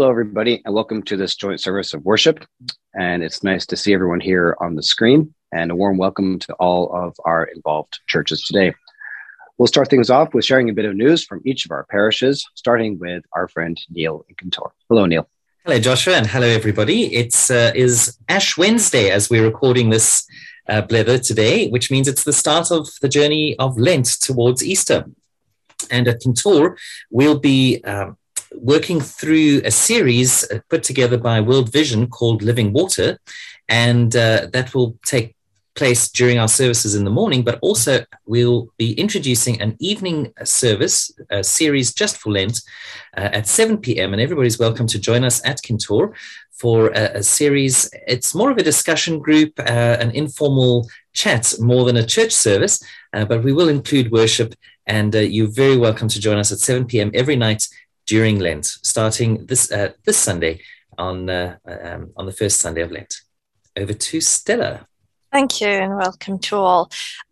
Hello, everybody, and welcome to this joint service of worship. And it's nice to see everyone here on the screen, and a warm welcome to all of our involved churches today. We'll start things off with sharing a bit of news from each of our parishes, starting with our friend Neil in Kintore. Hello, Neil. Hello, Joshua, and hello, everybody. It is Ash Wednesday as we're recording this blether today, which means it's the start of the journey of Lent towards Easter. And at Kintore, we'll be working through a series put together by World Vision called Living Water, and that will take place during our services in the morning, but also we'll be introducing an evening service, a series just for Lent at 7 p.m. And everybody's welcome to join us at Kintore for a series. It's more of a discussion group, an informal chat more than a church service, but we will include worship, and you're very welcome to join us at 7 p.m. every night during Lent, starting this Sunday on the first Sunday of Lent. Over to Stella. Thank you and welcome to all.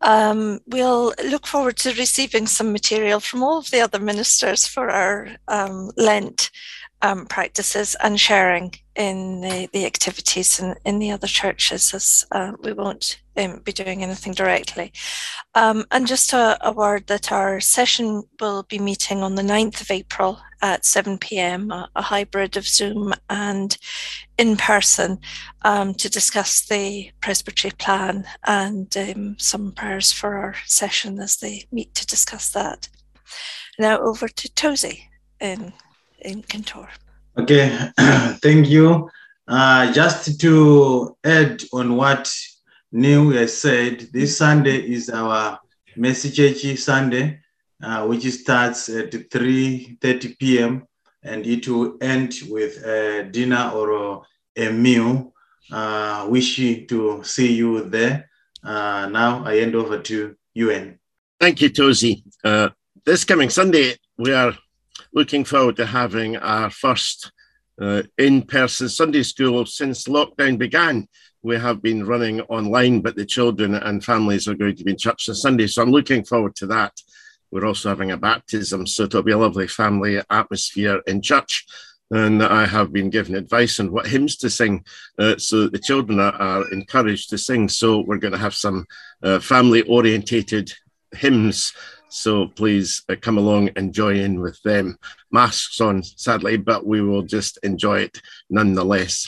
We'll look forward to receiving some material from all of the other ministers for our Lent practices and sharing in the activities in the other churches, as we won't be doing anything directly. And just a word that our session will be meeting on the 9th of April at 7 p.m, a hybrid of Zoom and in person, to discuss the presbytery plan and some prayers for our session as they meet to discuss that. Now over to Tozy in Kintore. Okay, thank you. Just to add on what Neil has said, this Sunday is our Mercy Church Sunday, which starts at 3:30 p.m. and it will end with a dinner or a meal. Wishing to see you there. Now I hand over to Ewan. Thank you, Tozy. This coming Sunday, we are looking forward to having our first in-person Sunday school since lockdown began. We have been running online, but the children and families are going to be in church on Sunday, so I'm looking forward to that. We're also having a baptism, so it'll be a lovely family atmosphere in church. And I have been given advice on what hymns to sing, so the children are encouraged to sing. So we're going to have some family-orientated hymns. So please come along and join in with them. Masks on, sadly, but we will just enjoy it nonetheless.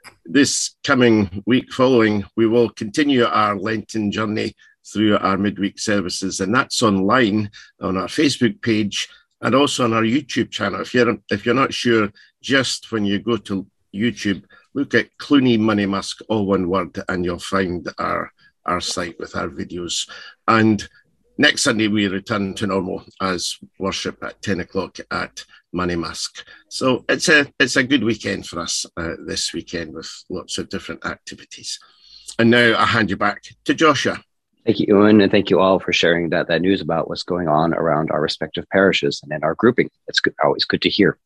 This coming week following, we will continue our Lenten journey through our midweek services, and that's online on our Facebook page and also on our YouTube channel. If you're not sure, just when you go to YouTube, look at Cluny Money Musk, all one word, and you'll find our site with our videos. And next Sunday, we return to normal as worship at 10 o'clock at Money Musk. So it's a good weekend for us this weekend with lots of different activities. And now I hand you back to Joshua. Thank you, Ewan, and thank you all for sharing that news about what's going on around our respective parishes and in our grouping. It's always good to hear.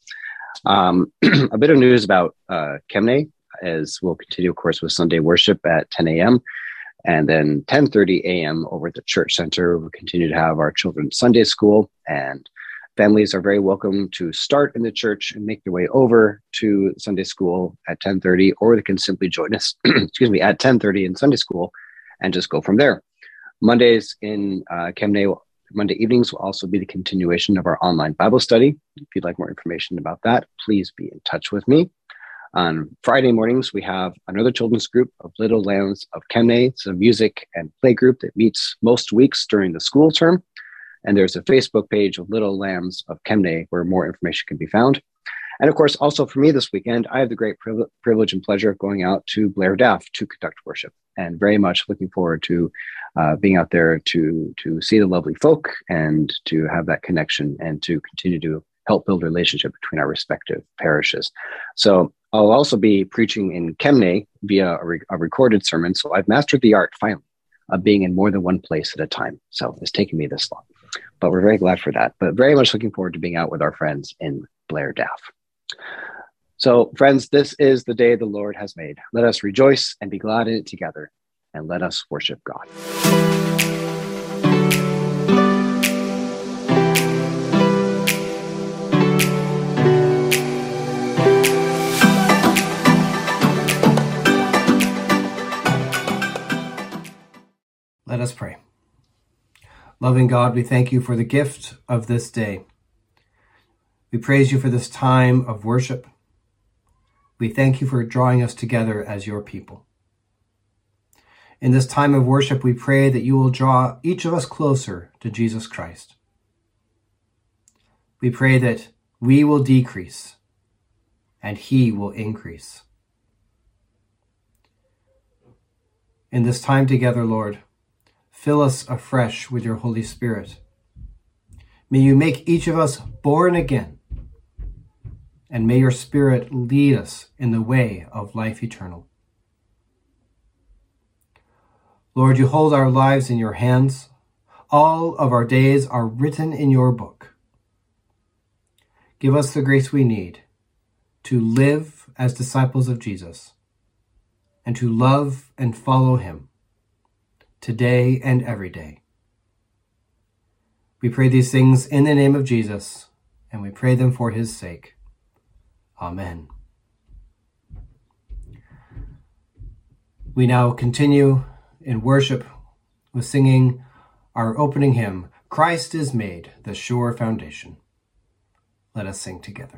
A bit of news about Kemne, as we'll continue, of course, with Sunday worship at 10 a.m. And then 10:30 a.m. over at the church center, we'll continue to have our children's Sunday school, and families are very welcome to start in the church and make their way over to Sunday school at 10:30, or they can simply join us, at 10:30 in Sunday school and just go from there. Mondays in Kemne, Monday evenings will also be the continuation of our online Bible study. If you'd like more information about that, please be in touch with me. On Friday mornings, we have another children's group of Little Lambs of Kemne. It's a music and play group that meets most weeks during the school term. And there's a Facebook page of Little Lambs of Kemne where more information can be found. And of course, also for me this weekend, I have the great privilege and pleasure of going out to Blair Daff to conduct worship, and very much looking forward to being out there to see the lovely folk and to have that connection and to continue to help build a relationship between our respective parishes. So I'll also be preaching in Kemne via a recorded sermon. So I've mastered the art finally of being in more than one place at a time. So it's taken me this long, but we're very glad for that. But very much looking forward to being out with our friends in Blair Daff. So friends, this is the day the Lord has made. Let us rejoice and be glad in it together, and let us worship God. us pray. Loving God, we thank you for the gift of this day. We praise you for this time of worship. We thank you for drawing us together as your people. In this time of worship, we pray that you will draw each of us closer to Jesus Christ. We pray that we will decrease and he will increase. In this time together, Lord, fill us afresh with your Holy Spirit. May you make each of us born again, and may your Spirit lead us in the way of life eternal. Lord, you hold our lives in your hands. All of our days are written in your book. Give us the grace we need to live as disciples of Jesus and to love and follow him today and every day. We pray these things in the name of Jesus, and we pray them for his sake. Amen. We now continue in worship with singing our opening hymn, Christ is Made the Sure Foundation. Let us sing together.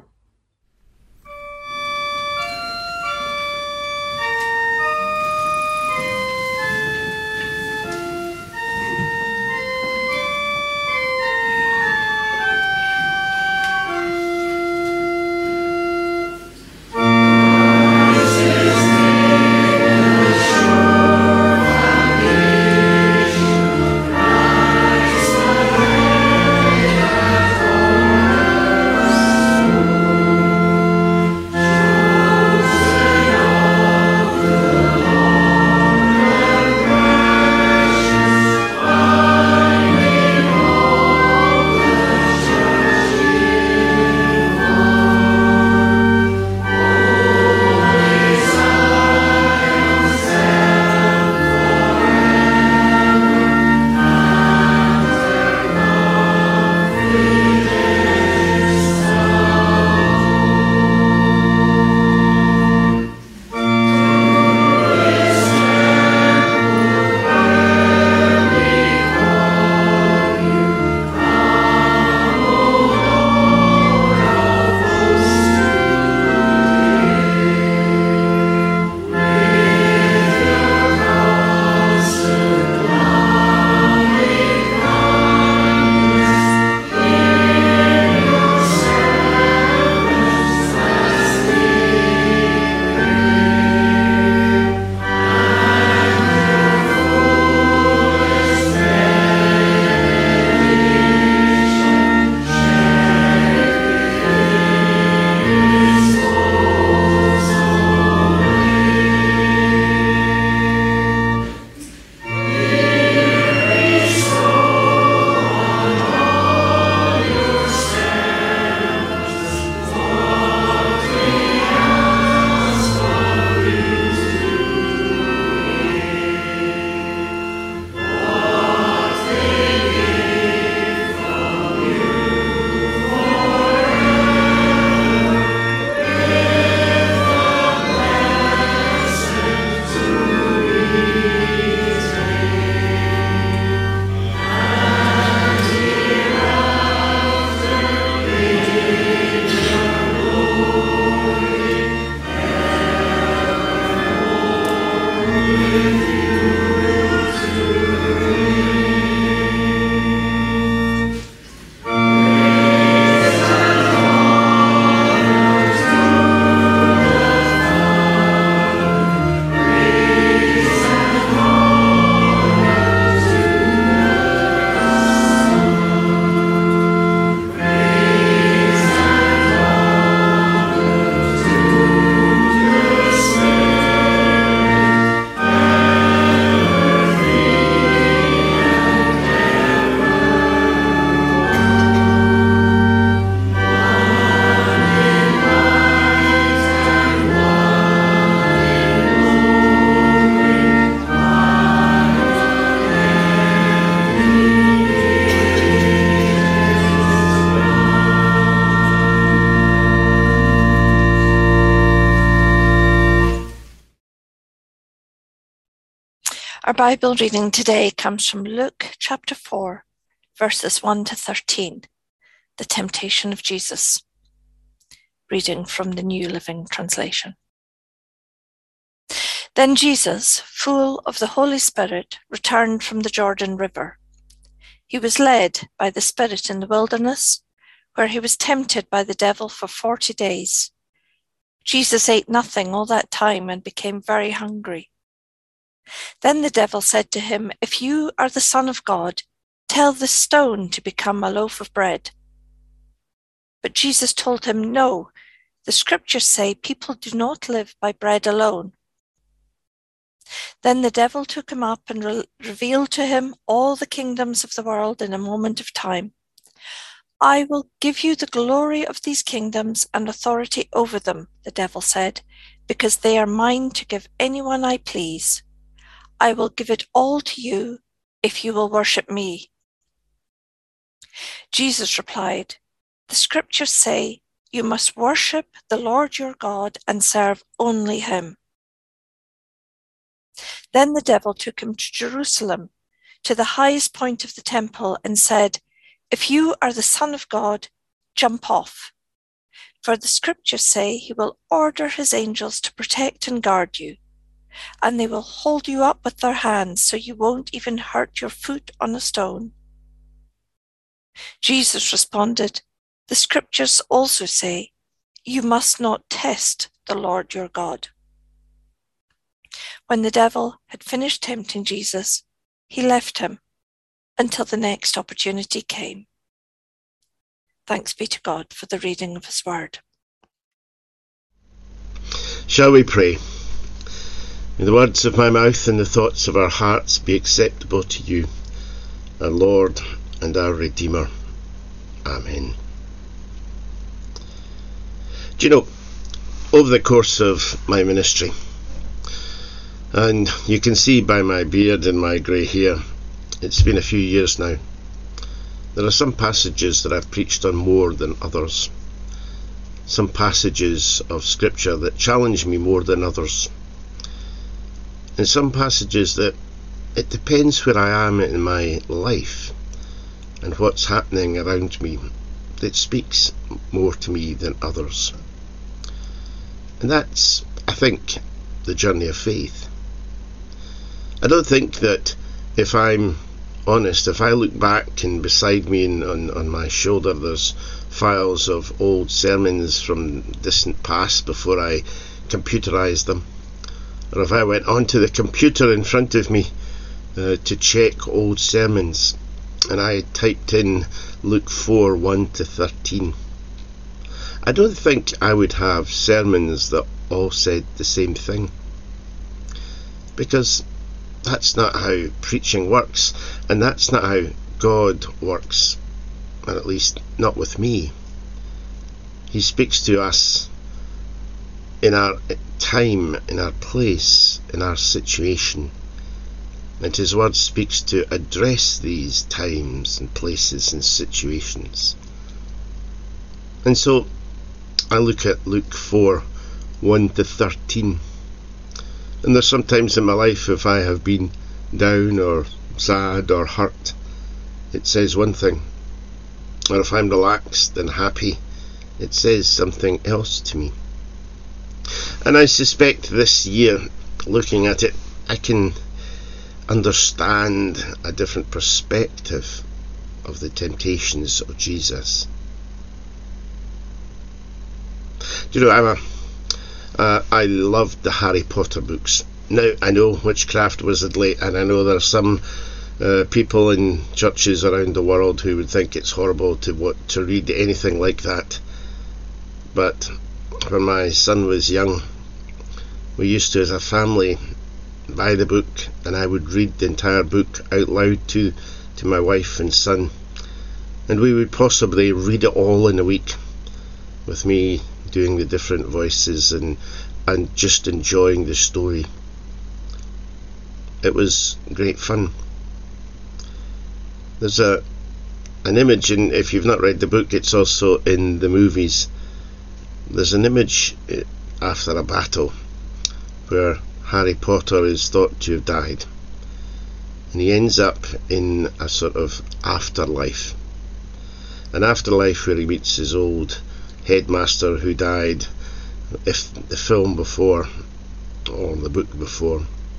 Christ Our Bible reading today comes from Luke chapter 4, verses 1 to 13, the temptation of Jesus. Reading from the New Living Translation. Then Jesus, full of the Holy Spirit, returned from the Jordan River. He was led by the Spirit in the wilderness, where he was tempted by the devil for 40 days. Jesus ate nothing all that time and became very hungry. Then the devil said to him, "If you are the Son of God, tell this stone to become a loaf of bread." But Jesus told him, "No, the scriptures say people do not live by bread alone." Then the devil took him up and revealed to him all the kingdoms of the world in a moment of time. "I will give you the glory of these kingdoms and authority over them," the devil said, "because they are mine to give anyone I please. I will give it all to you if you will worship me." Jesus replied, "The scriptures say you must worship the Lord your God and serve only him." Then the devil took him to Jerusalem, to the highest point of the temple, and said, "If you are the Son of God, jump off. For the scriptures say he will order his angels to protect and guard you, and they will hold you up with their hands so you won't even hurt your foot on a stone." Jesus responded, "The scriptures also say you must not test the Lord your God." When the devil had finished tempting Jesus, he left him until the next opportunity came. Thanks be to God for the reading of his word. Shall we pray? May the words of my mouth and the thoughts of our hearts be acceptable to you, our Lord and our Redeemer. Amen. Do you know, over the course of my ministry, and you can see by my beard and my grey hair, it's been a few years now, there are some passages that I've preached on more than others. Some passages of scripture that challenge me more than others. And some passages that it depends where I am in my life and what's happening around me that speaks more to me than others. And that's, I think, the journey of faith. I don't think that, if I'm honest, if I look back and beside me and on my shoulder there's files of old sermons from distant past before I computerised them, or if I went onto the computer in front of me to check old sermons and I typed in Luke 4, 1 to 13, I don't think I would have sermons that all said the same thing, because that's not how preaching works, and that's not how God works, or at least not with me. He speaks to us in our time, in our place, in our situation, and his word speaks to address these times and places and situations. And so I look at Luke 4, 1 to 13. And there's sometimes in my life, if I have been down or sad or hurt, it says one thing. Or if I'm relaxed and happy, it says something else to me. And I suspect this year, looking at it, I can understand a different perspective of the temptations of Jesus. Do you know, I loved the Harry Potter books. Now, I know witchcraft wizardry, and I know there are some people in churches around the world who would think it's horrible to read anything like that. But when my son was young, we used to, as a family, buy the book, and I would read the entire book out loud to my wife and son, and we would possibly read it all in a week, with me doing the different voices and just enjoying the story. It was great fun. There's an image, and if you've not read the book, it's also in the movies. There's an image after a battle where Harry Potter is thought to have died, And he ends up in a sort of afterlife. An afterlife where he meets his old headmaster who died, if the film before, or the book before.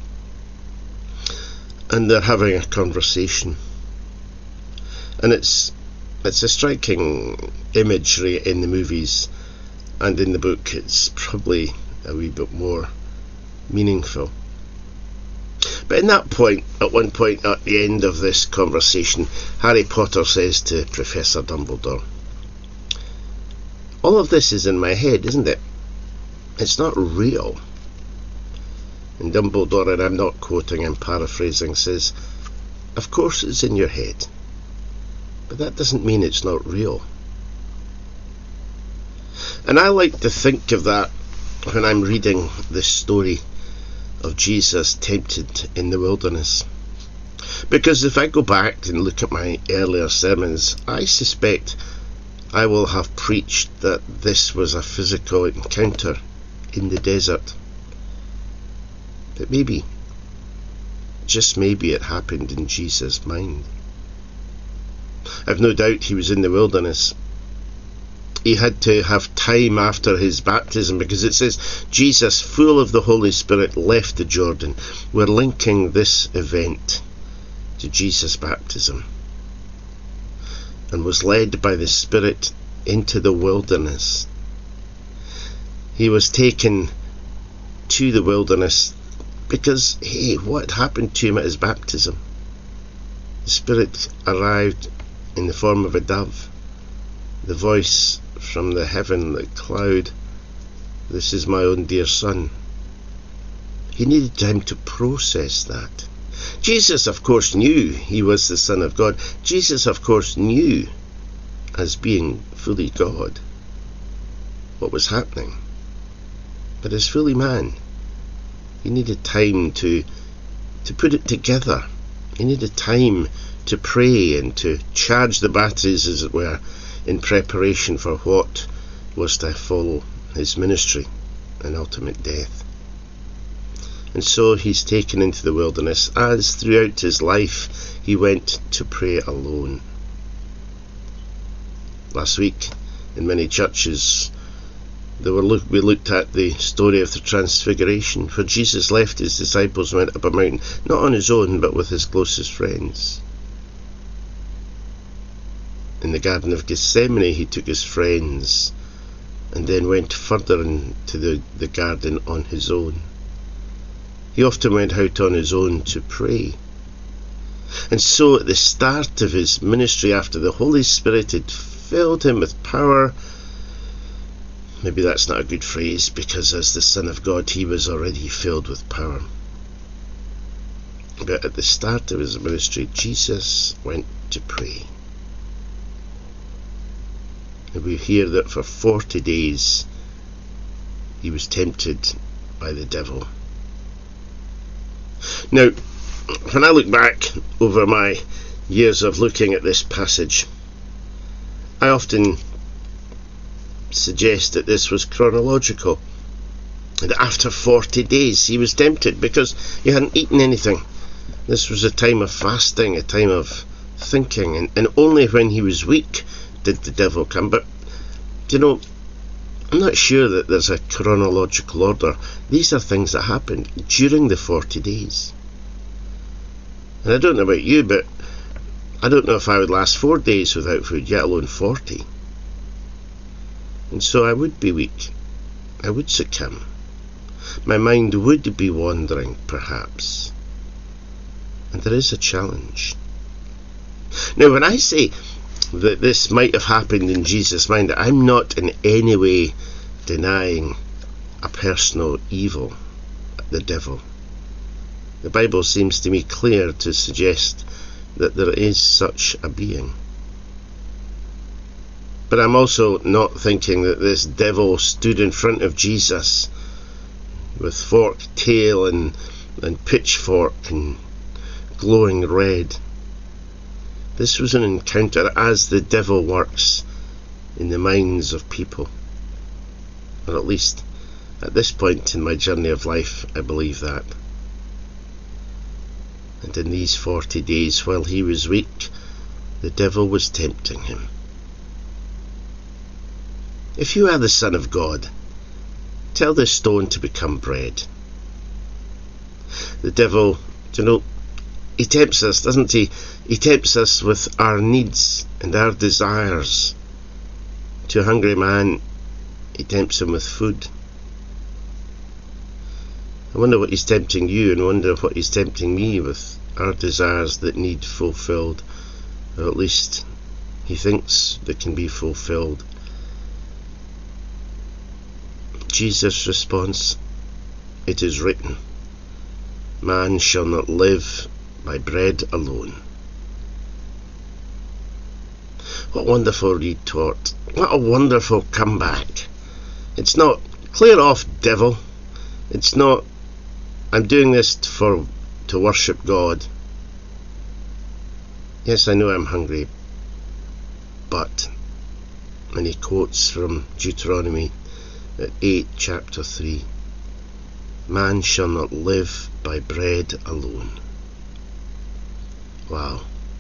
And they're having a conversation. And it's a striking imagery in the movies, and in the book it's probably a wee bit more meaningful. But in that point, at one point at the end of this conversation, Harry Potter says to Professor Dumbledore, "All of this is in my head, isn't it? It's not real." And Dumbledore, and I'm not quoting, I'm paraphrasing, says, "Of course it's in your head, but that doesn't mean it's not real." And I like to think of that when I'm reading this story of Jesus tempted in the wilderness. Because if I go back and look at my earlier sermons, I suspect I will have preached that this was a physical encounter in the desert. But maybe, just maybe, it happened in Jesus' mind. I've no doubt he was in the wilderness. He had to have time after his baptism, because it says Jesus, full of the Holy Spirit, left the Jordan. We're linking this event to Jesus' baptism, and was led by the Spirit into the wilderness. He was taken to the wilderness because, hey, what happened to him at his baptism? The Spirit arrived in the form of a dove. The voice from the heaven, the cloud, "This is my own dear son." He needed time to process that. Jesus, of course, knew he was the Son of God. Jesus, of course, knew, as being fully God, what was happening. But as fully man, he needed time to put it together. He needed time to pray and to charge the batteries, as it were, in preparation for what was to follow his ministry and ultimate death. And so he's taken into the wilderness, as throughout his life he went to pray alone. Last week, in many churches, we looked at the story of the Transfiguration, where Jesus left his disciples and went up a mountain, not on his own, but with his closest friends. In the Garden of Gethsemane, he took his friends and then went further into the garden on his own. He often went out on his own to pray. And so at the start of his ministry, after the Holy Spirit had filled him with power, maybe that's not a good phrase, because as the Son of God he was already filled with power. But at the start of his ministry, Jesus went to pray. And we hear that for 40 days he was tempted by the devil. Now, when I look back over my years of looking at this passage, I often suggest that this was chronological. And after 40 days he was tempted because he hadn't eaten anything. This was a time of fasting, a time of thinking, and only when he was weak did the devil come. But, you know, I'm not sure that there's a chronological order. These are things that happened during the 40 days. And I don't know about you, but I don't know if I would last 4 days without food, yet alone 40. And so I would be weak. I would succumb. My mind would be wandering, perhaps. And there is a challenge. Now, when I say that this might have happened in Jesus' mind, I'm not in any way denying a personal evil, the devil. The Bible seems to me clear to suggest that there is such a being. But I'm also not thinking that this devil stood in front of Jesus with forked tail and pitchfork and glowing red. This was an encounter as the devil works in the minds of people. Or at least at this point in my journey of life, I believe that. And in these 40 days, while he was weak, the devil was tempting him. If you are the Son of God, tell this stone to become bread. The devil, he tempts us, doesn't he? He tempts us with our needs and our desires. To a hungry man, he tempts him with food. I wonder what he's tempting you, and wonder what he's tempting me with, our desires that need fulfilled, or at least he thinks they can be fulfilled. Jesus' response, it is written, man shall not live by bread alone. What a wonderful retort. What a wonderful comeback. It's not, clear off, devil. It's not, I'm doing this to worship God. Yes, I know I'm hungry, but, and he quotes from Deuteronomy 8, chapter 3, man shall not live by bread alone. Wow.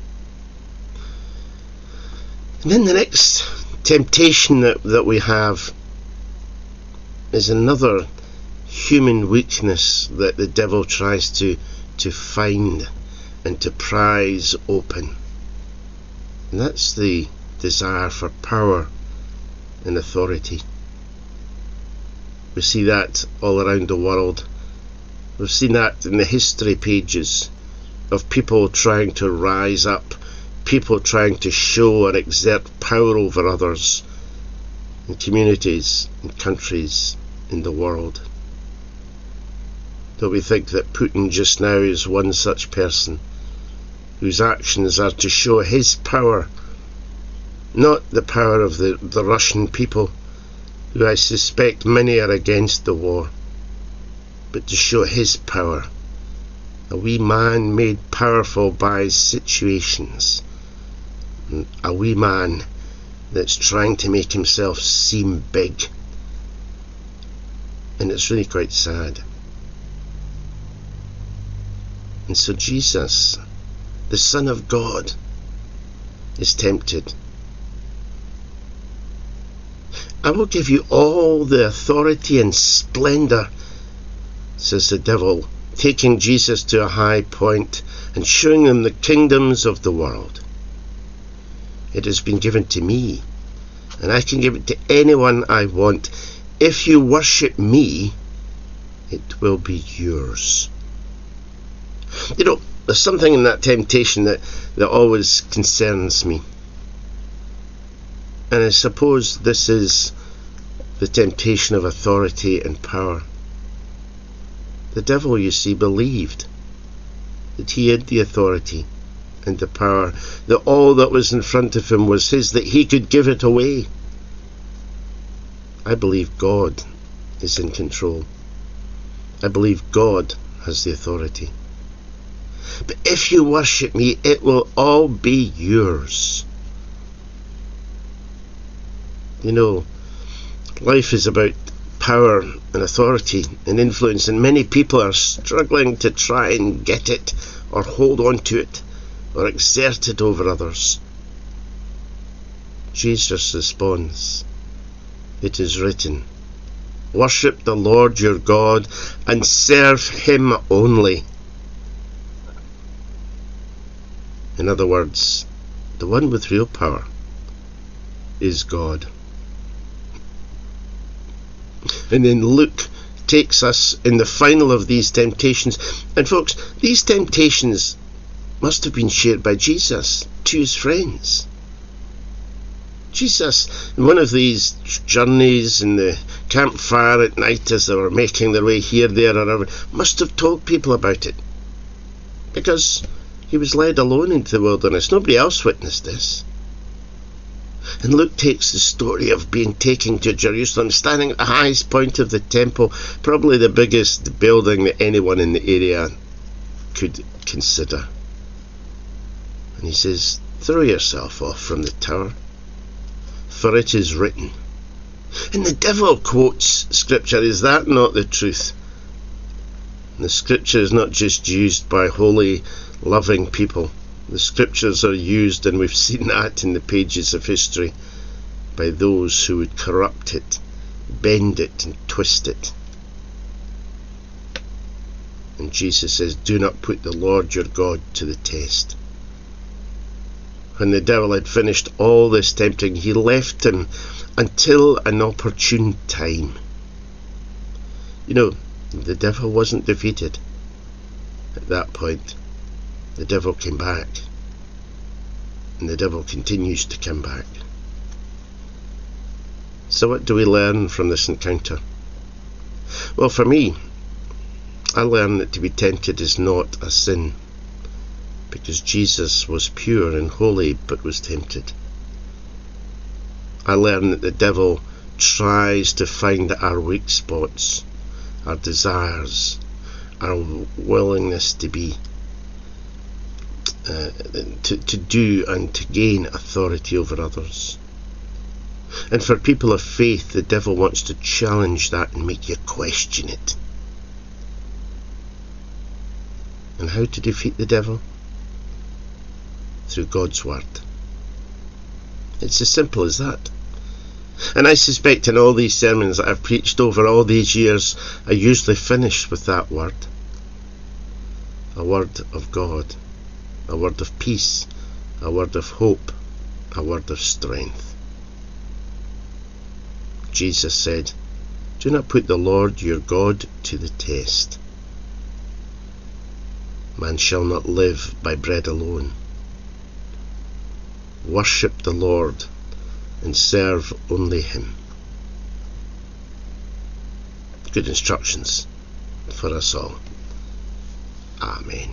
And then the next temptation that we have is another human weakness that the devil tries to find and to prise open. And that's the desire for power and authority. We see that all around the world. We've seen that in the history pages of people trying to rise up, people trying to show or exert power over others in communities, in countries, in the world. Don't we think that Putin just now is one such person whose actions are to show his power, not the power of the Russian people, who I suspect many are against the war, but to show his power, a wee man made powerful by situations, a wee man that's trying to make himself seem big. And it's really quite sad. And so Jesus, the Son of God, is tempted. I will give you all the authority and splendor, says the devil, taking Jesus to a high point and showing him the kingdoms of the world. It has been given to me, and I can give it to anyone I want. If you worship me, it will be yours. There's something in that temptation that always concerns me. And I suppose this is the temptation of authority and power. The devil, you see, believed that he had the authority and the power, that all that was in front of him was his, that he could give it away. I believe God is in control. I believe God has the authority. But if you worship me, it will all be yours. You know, life is about power and authority and influence, and many people are struggling to try and get it or hold on to it or exert it over others. Jesus responds, it is written, worship the Lord your God and serve him only. In other words, the one with real power is God. And then Luke takes us in the final of these temptations. And folks, these temptations must have been shared by Jesus to his friends. Jesus, in one of these journeys in the campfire at night as they were making their way here, there, or ever, must have told people about it. Because he was led alone into the wilderness. Nobody else witnessed this. And Luke takes the story of being taken to Jerusalem, standing at the highest point of the temple, probably the biggest building that anyone in the area could consider. And he says, throw yourself off from the tower, for it is written. And the devil quotes scripture. Is that not the truth? The scripture is not just used by holy, loving people. The scriptures are used, and we've seen that in the pages of history, by those who would corrupt it, bend it and twist it. And Jesus says, do not put the Lord your God to the test. When the devil had finished all this tempting, he left him until an opportune time. You know, the devil wasn't defeated. At that point, the devil came back. And the devil continues to come back. So what do we learn from this encounter? Well, for me, I learned that to be tempted is not a sin, because Jesus was pure and holy but was tempted. I learned that the devil tries to find our weak spots, our desires, our willingness to be, to do and to gain authority over others. And for people of faith, the devil wants to challenge that and make you question it. And how to defeat the devil? Through God's word. It's as simple as that. And I suspect in all these sermons that I've preached over all these years, I usually finish with that word. A word of God. A word of peace. A word of hope. A word of strength. Jesus said, do not put the Lord your God to the test. Man shall not live by bread alone. Worship the Lord and serve only him. Good instructions for us all. Amen.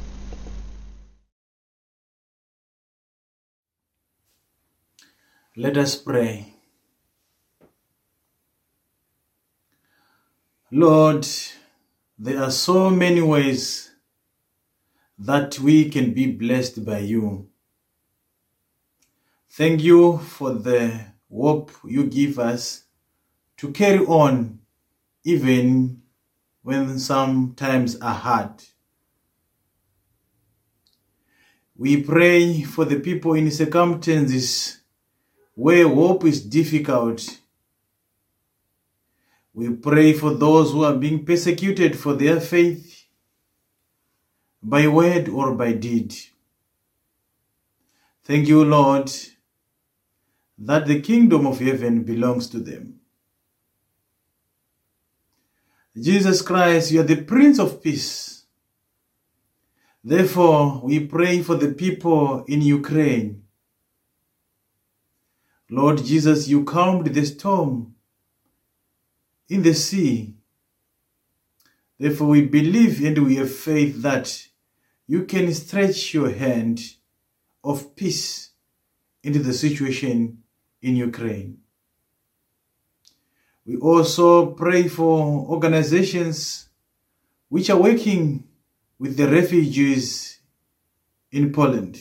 Let us pray. Lord, there are so many ways that we can be blessed by you. Thank you for the hope you give us to carry on even when some times are hard. We pray for the people in circumstances where hope is difficult. We pray for those who are being persecuted for their faith, by word or by deed. Thank you, Lord, that the kingdom of heaven belongs to them. Jesus Christ, you are the Prince of Peace. Therefore, we pray for the people in Ukraine. Lord Jesus, you calmed the storm in the sea. Therefore, we believe and we have faith that you can stretch your hand of peace into the situation in Ukraine. We also pray for organizations which are working with the refugees in Poland.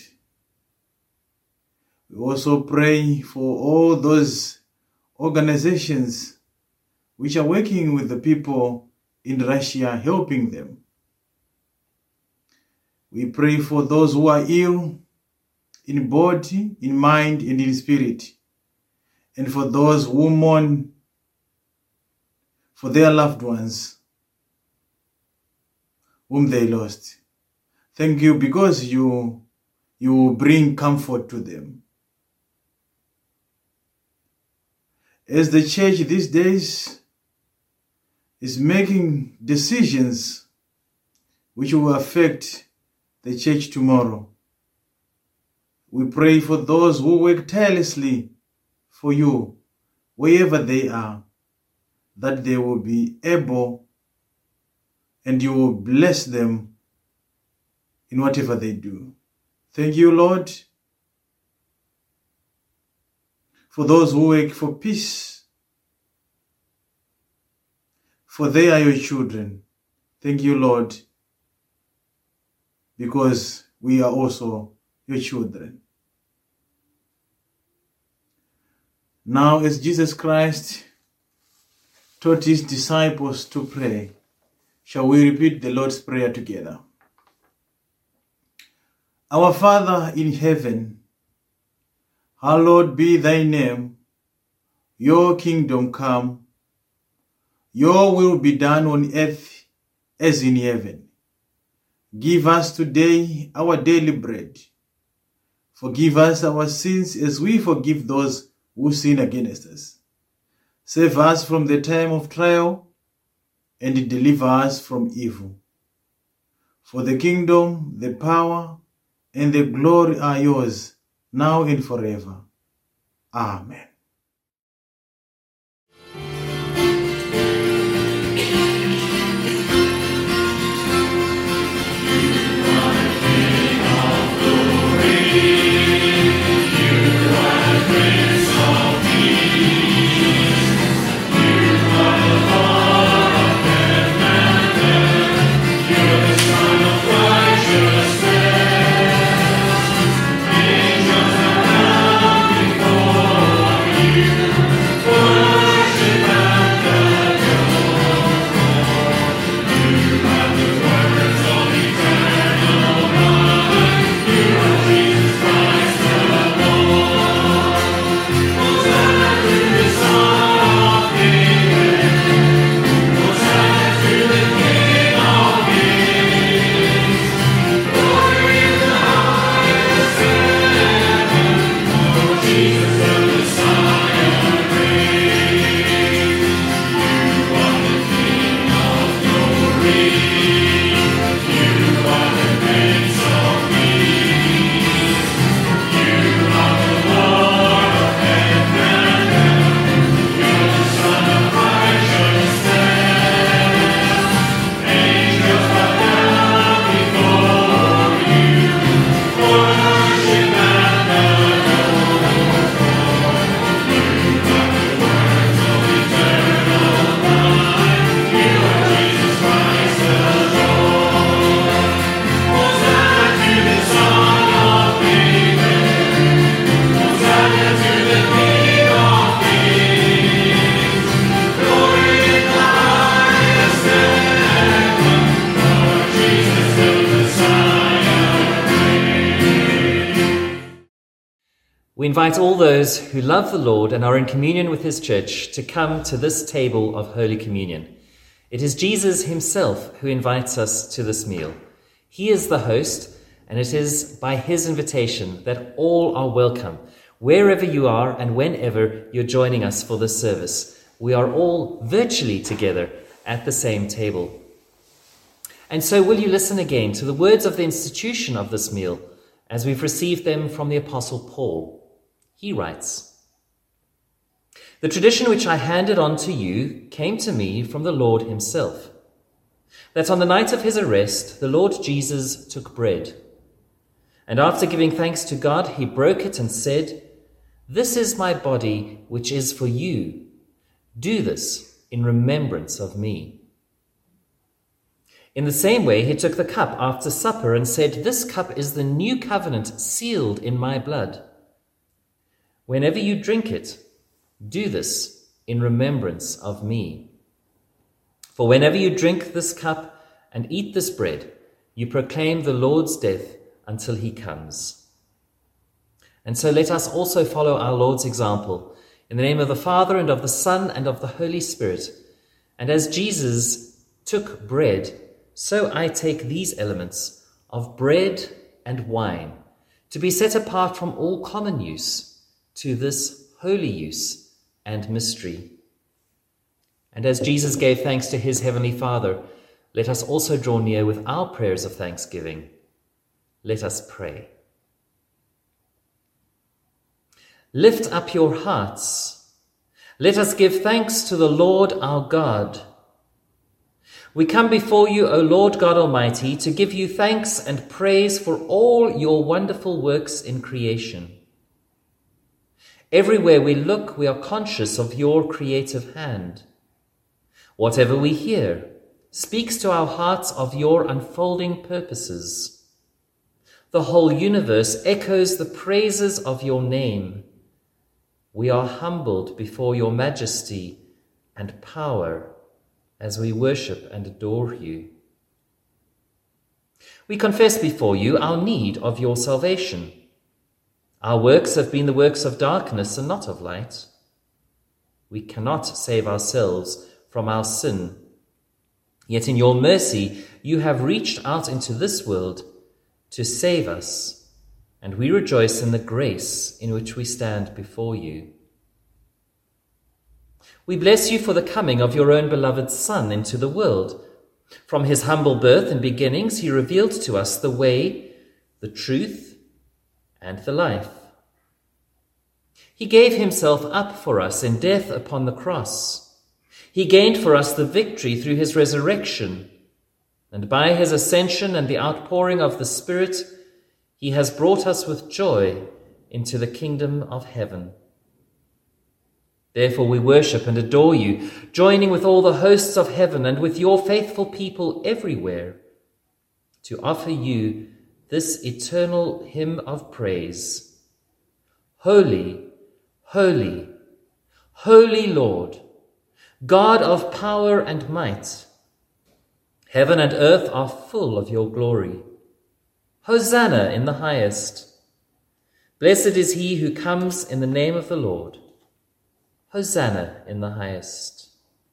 We also pray for all those organizations which are working with the people in Russia, helping them. We pray for those who are ill in body, in mind, and in spirit, and for those who mourn for their loved ones whom they lost. Thank you because you bring comfort to them. As the church these days is making decisions which will affect the church tomorrow, we pray for those who work tirelessly for you, wherever they are, that they will be able and you will bless them in whatever they do. Thank you, Lord, for those who work for peace, for they are your children. Thank you, Lord, because we are also your children. Now, as Jesus Christ taught his disciples to pray, Shall we repeat the Lord's Prayer together? Our Father in heaven, hallowed be thy name. Your kingdom come. Your will be done on earth as in heaven. Give us today our daily bread. Forgive us our sins as we forgive those who sin against us. Save us from the time of trial and deliver us from evil. For the kingdom, the power, and the glory are yours, now and forever. Amen. We invite all those who love the Lord and are in communion with his church to come to this table of Holy Communion. It is Jesus himself who invites us to this meal. He is the host, and it is by his invitation that all are welcome, wherever you are and whenever you're joining us for this service. We are all virtually together at the same table. And so will you listen again to the words of the institution of this meal as we've received them from the Apostle Paul. He writes, "The tradition which I handed on to you came to me from the Lord himself, that on the night of his arrest, the Lord Jesus took bread. And after giving thanks to God, he broke it and said, 'This is my body, which is for you. Do this in remembrance of me.' In the same way, he took the cup after supper and said, 'This cup is the new covenant sealed in my blood. Whenever you drink it, do this in remembrance of me. For whenever you drink this cup and eat this bread, you proclaim the Lord's death until he comes.' And so let us also follow our Lord's example, in the name of the Father and of the Son and of the Holy Spirit. And as Jesus took bread, so I take these elements of bread and wine to be set apart from all common use to this holy use and mystery. And as Jesus gave thanks to his heavenly Father, let us also draw near with our prayers of thanksgiving. Let us pray. Lift up your hearts. Let us give thanks to the Lord our God. We come before you, O Lord God Almighty, to give you thanks and praise for all your wonderful works in creation. Everywhere we look, we are conscious of your creative hand. Whatever we hear speaks to our hearts of your unfolding purposes. The whole universe echoes the praises of your name. We are humbled before your majesty and power as we worship and adore you. We confess before you our need of your salvation. Our works have been the works of darkness and not of light. We cannot save ourselves from our sin. Yet in your mercy you have reached out into this world to save us, and we rejoice in the grace in which we stand before you. We bless you for the coming of your own beloved Son into the world. From his humble birth and beginnings, he revealed to us the way, the truth, and the life. He gave himself up for us in death upon the cross. He gained for us the victory through his resurrection, and by his ascension and the outpouring of the Spirit, he has brought us with joy into the kingdom of heaven. Therefore we worship and adore you, joining with all the hosts of heaven and with your faithful people everywhere, to offer you this eternal hymn of praise. Holy, holy, holy Lord, God of power and might, heaven and earth are full of your glory. Hosanna in the highest. Blessed is he who comes in the name of the Lord. Hosanna in the highest.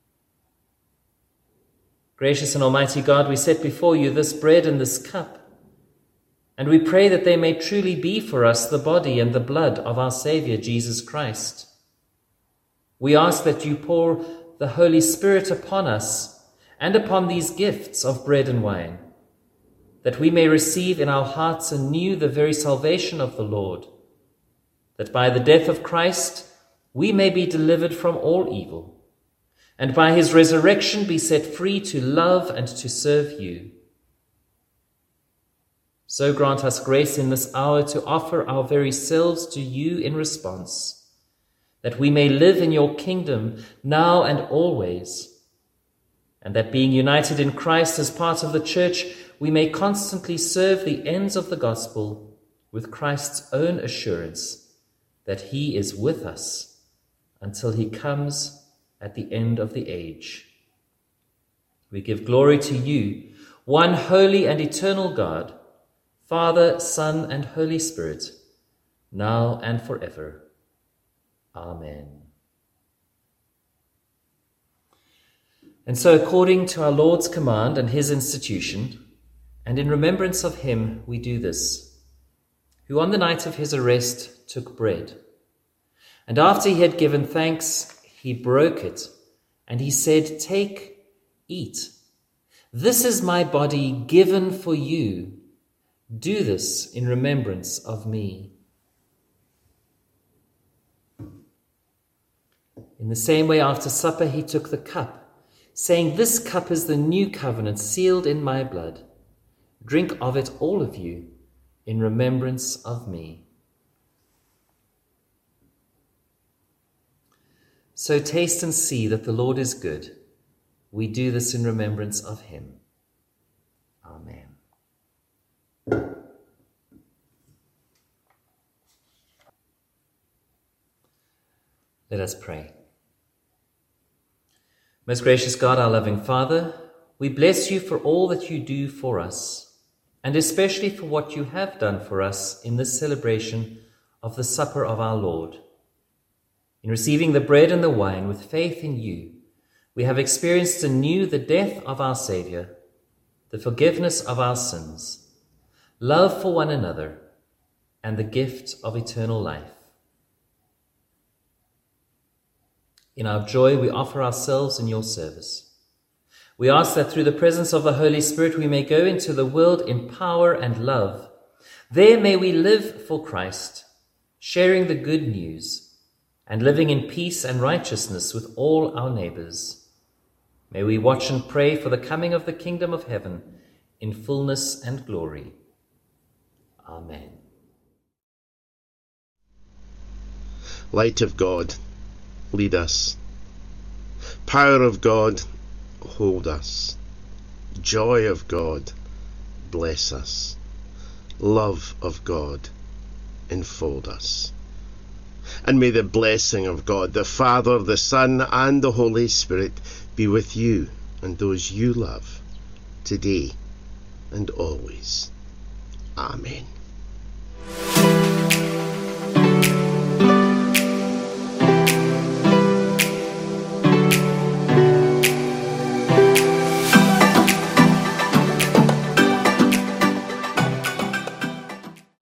Gracious and almighty God, we set before you this bread and this cup, and we pray that they may truly be for us the body and the blood of our Saviour Jesus Christ. We ask that you pour the Holy Spirit upon us and upon these gifts of bread and wine, that we may receive in our hearts anew the very salvation of the Lord, that by the death of Christ we may be delivered from all evil, and by his resurrection be set free to love and to serve you. So grant us grace in this hour to offer our very selves to you in response, that we may live in your kingdom now and always, and that being united in Christ as part of the church, we may constantly serve the ends of the gospel with Christ's own assurance that he is with us until he comes at the end of the age. We give glory to you, one holy and eternal God, Father, Son, and Holy Spirit, now and forever. Amen. And so, according to our Lord's command and his institution, and in remembrance of him, we do this, who on the night of his arrest took bread, and after he had given thanks, he broke it, and he said, "Take, eat. This is my body given for you. Do this in remembrance of me." In the same way, after supper, he took the cup, saying, "This cup is the new covenant sealed in my blood. Drink of it, all of you, in remembrance of me." So taste and see that the Lord is good. We do this in remembrance of him. Amen. Let us pray. Most gracious God, our loving Father, we bless you for all that you do for us, and especially for what you have done for us in this celebration of the supper of our Lord. In receiving the bread and the wine with faith in you, we have experienced anew the death of our Saviour, the forgiveness of our sins, love for one another, and the gift of eternal life. In our joy, we offer ourselves in your service. We ask that through the presence of the Holy Spirit, we may go into the world in power and love. There may we live for Christ, sharing the good news, and living in peace and righteousness with all our neighbors. May we watch and pray for the coming of the kingdom of heaven in fullness and glory. Amen. Light of God, lead us. Power of God, hold us. Joy of God, bless us. Love of God, enfold us. And may the blessing of God, the Father, the Son, and the Holy Spirit be with you and those you love, today and always. Amen.